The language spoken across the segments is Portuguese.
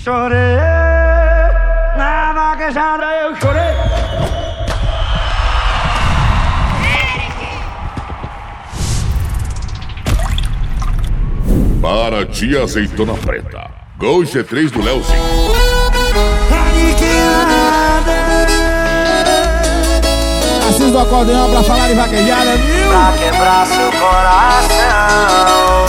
Chorei, na vaquejada eu chorei. Para tia Azeitona Preta, Gol G3 do Leozinho. Assis do acordeão pra falar de vaquejada, viu? Pra quebrar seu coração.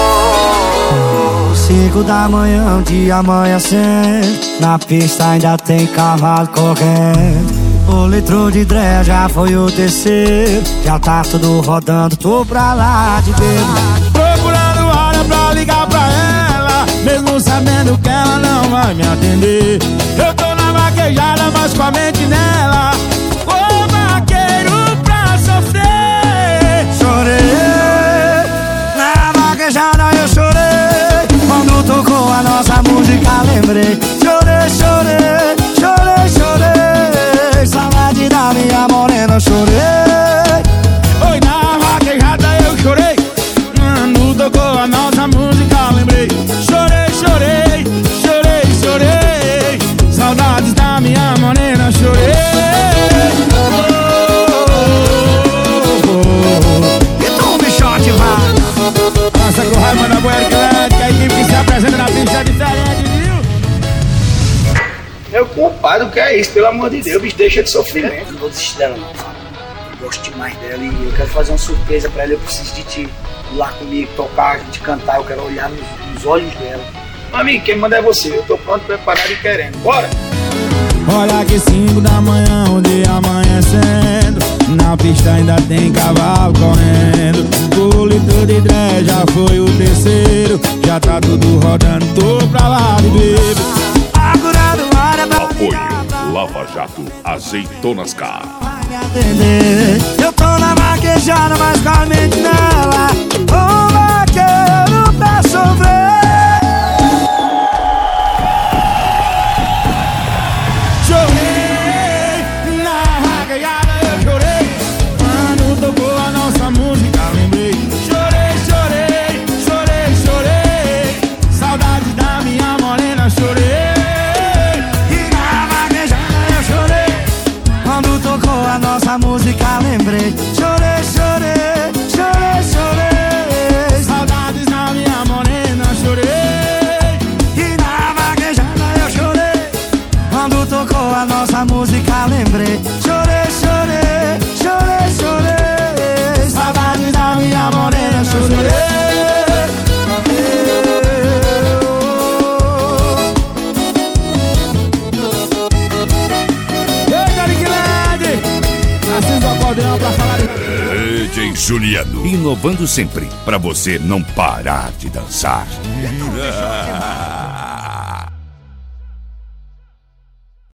5 da manhã, um dia amanhecendo. Na pista ainda tem cavalo correndo. O litro de Dré já foi o terceiro. Já tá tudo rodando, tô pra lá de bebo. Procurando hora pra ligar pra ela, mesmo sabendo que ela não vai me atender. Eu tô na vaquejada, mas com a mente nela. Ô vaqueiro pra sofrer. Chorei, na vaquejada eu chorei. Quando tocou a nossa música lembrei. Chorei, chorei, chorei, chorei. Saudade da minha morena, chorei. Oi, na vaquejada eu chorei. Quando tocou a nossa música lembrei. Chorei, chorei, chorei, chorei. Saudades da minha morena, chorei. Então me shot, vai. Passa com raiva da Boa Ericlete, que a equipe que se apresenta na pista é diferente, viu? Meu compadre, o que é isso? Pelo amor de Deus, bicho, deixa de sofrimento. Eu não vou desistir dela não, cara. Eu gosto demais dela e eu quero fazer uma surpresa pra ela. Eu preciso de ti ir lá comigo, tocar, a gente cantar. Eu quero olhar nos olhos dela. Amigo, quem manda é você. Eu tô pronto, preparado e querendo. Bora! Olha que 5 da manhã, o dia amanhecendo. Na pista ainda tem cavalo correndo. O litro de Dré já foi o terceiro. Já tá tudo rodando, tô pra lá de bebo. Agurado, hora pra Apoio Lava Jato Azeitonas Car. me atender. Eu tô na vaquejada, mas com a mente nela. Ô vaqueiro pra sofrer. Chorei, na vaquejada eu chorei. Quando tocou a nossa música lembrei. Chorei, chorei, chorei, chorei. Saudade da minha morena, chorei. E na vaquejada eu chorei. Quando tocou a nossa música lembrei. Chorei, chorei, chorei, chorei. Saudades da minha morena, chorei. E na vaquejada eu chorei. Quando tocou a nossa música lembrei. Chorei, chorei, chorei, chorei. Saudade da minha morena, chorei. Eita, Ericlete! Assis do acordeão pra falar de... DJ Juliano. Inovando sempre, pra você não parar de dançar.